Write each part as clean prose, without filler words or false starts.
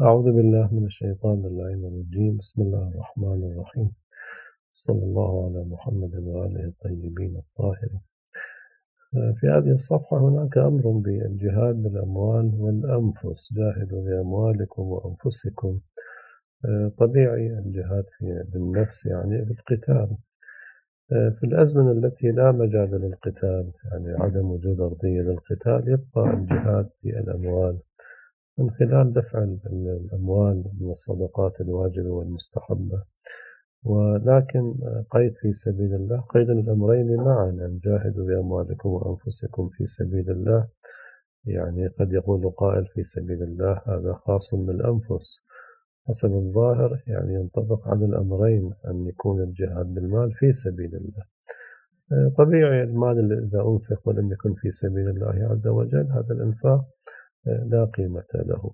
أعوذ بالله من الشيطان اللعين الرجيم. بسم الله الرحمن الرحيم. صلى الله على محمد وآله الطيبين الطاهرين. في هذه الصفحة هناك أمر بالجهاد بالأموال والأنفس. جاهدوا بأموالكم وأنفسكم. طبيعي الجهاد بالنفس يعني بالقتال. في الأزمنة التي لا مجال للقتال، يعني عدم وجود أرضية للقتال، يبقى الجهاد بالأموال من خلال دفع الأموال من الصدقات الواجبة والمستحبة. ولكن قيد في سبيل الله، قيد الأمرين معا، أن جاهدوا بأموالكم وأنفسكم في سبيل الله. يعني قد يقول قائل في سبيل الله هذا خاص بالأنفس. حسب الظاهر يعني ينطبق على الأمرين، أن يكون الجهاد بالمال في سبيل الله. طبيعي المال اللي إذا أنفق ولم يكن في سبيل الله عز وجل، هذا الإنفاق لا قيمة له.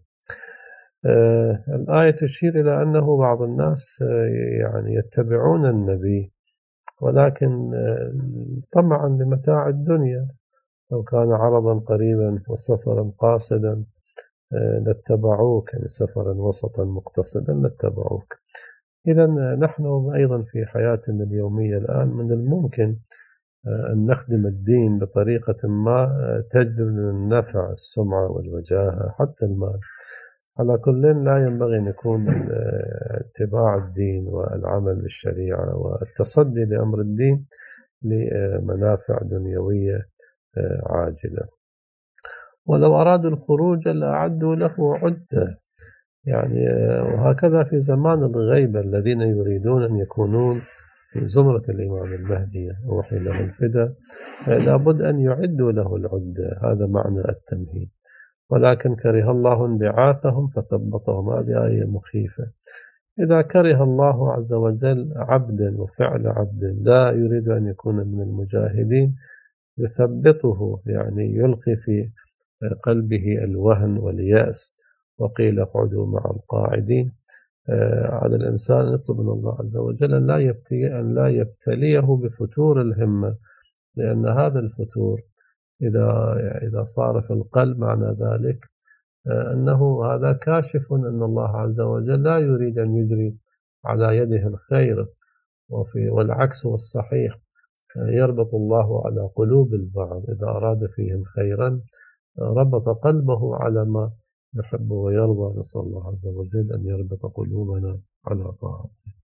الآية تشير إلى أنه بعض الناس يعني يتبعون النبي، ولكن طمعا لمتاع الدنيا. لو كان عرضا قريبا وسفرا قاصدا لاتبعوك، يعني سفرا وسطا مقتصدا لاتبعوك. إذا نحن أيضا في حياتنا اليومية الآن من الممكن أن نخدم الدين بطريقة ما تجلب لنا النفع، السمعة والوجاهة، حتى المال. على كل لا ينبغي أن يكون اتباع الدين والعمل بالشريعة والتصدي لأمر الدين لمنافع دنيوية عاجلة. ولو أرادوا الخروج لأعدوا له عدة، يعني وهكذا في زمان الغيبة الذين يريدون أن يكونون في زمرة الإمام المهدي وحي له الفداء، لابد أن يعدوا له العدة. هذا معنى التمهيد. ولكن كره الله انبعاثهم فثبطهم. هذه آية مخيفة. إذا كره الله عز وجل عبدا وفعل عبد لا يريد أن يكون من المجاهدين، يثبطه، يعني يلقي في قلبه الوهن واليأس، وقيل اقعدوا مع القاعدين. على الإنسان أن يطلب من الله عز وجل أن لا يبتليه بفتور الهمة، لأن هذا الفتور إذا صار في القلب، معنى ذلك أنه هذا كاشف أن الله عز وجل لا يريد أن يجري على يده الخير. والعكس هو الصحيح، يربط الله على قلوب البعض. إذا أراد فيهم خيرا ربط قلبه على ما يحب ويرضى. نسأل الله عز وجل أن يربط قلوبنا على طاعته.